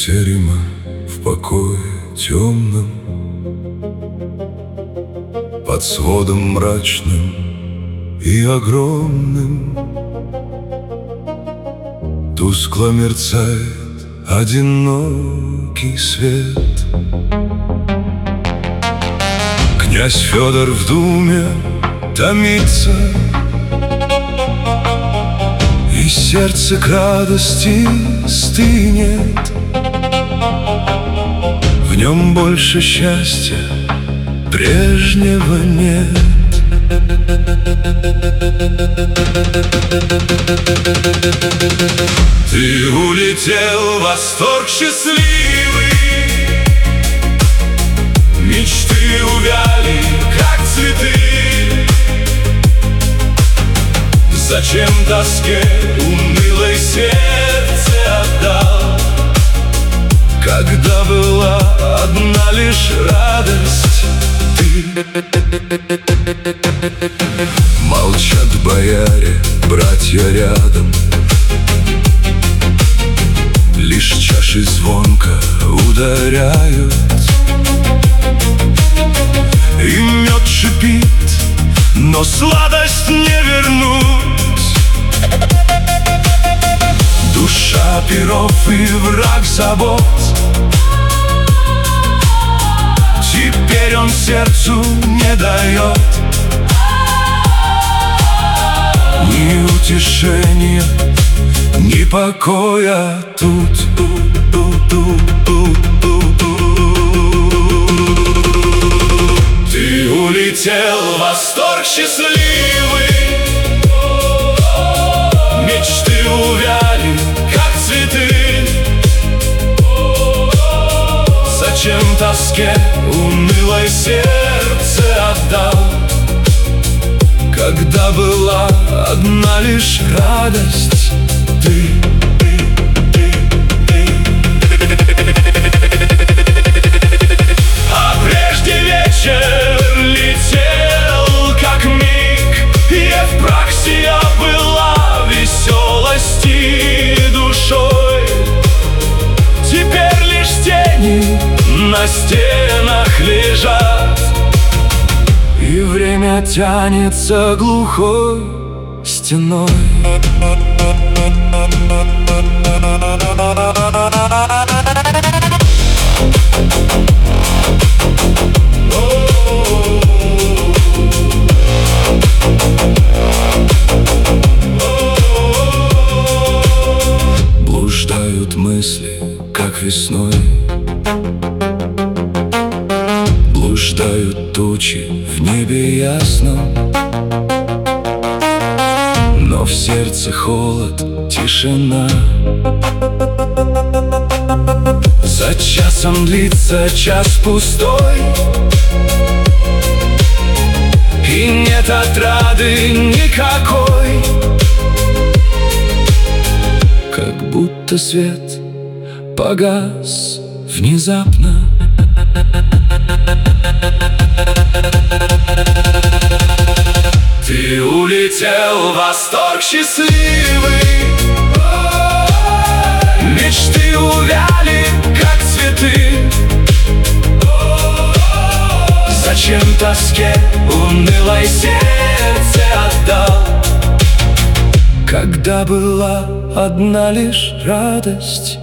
терема в покое темном, под сводом мрачным и огромным, тускло мерцает одинокий свет. Князь Федор в думе томится, и сердце к радости стынет. В нем больше счастья прежнего нет. Ты улетел в восторг счастливый, мечты увяли, как цветы. Зачем тоске унылой сердце отдал, когда была одна лишь радость ты? Молчат бояре, братья рядом, лишь чаши звонко ударяют, и мед шипит, но сладость не вернуть. Душа перов и враг забот, теперь он сердцу не дает ни утешения, ни покоя тут. Ты улетел в восторг счастливый, мечты увяли, как цветы. Зачем тоске унылой сердце отдал, когда была одна лишь радость ты? А прежде вечер летел, как миг, Евпраксия была веселости душой. Теперь лишь тени на стенах лежат, и время тянется глухой стеной. Блуждают мысли, как весной, блуждают тучи в небе ясном, но в сердце холод, тишина. За часом длится час пустой, и нет отрады никакой, как будто свет погас внезапно. Ты улетел в восторг счастливый, мечты увяли, как цветы. Зачем тоске унылой сердце отдал, когда была одна лишь радость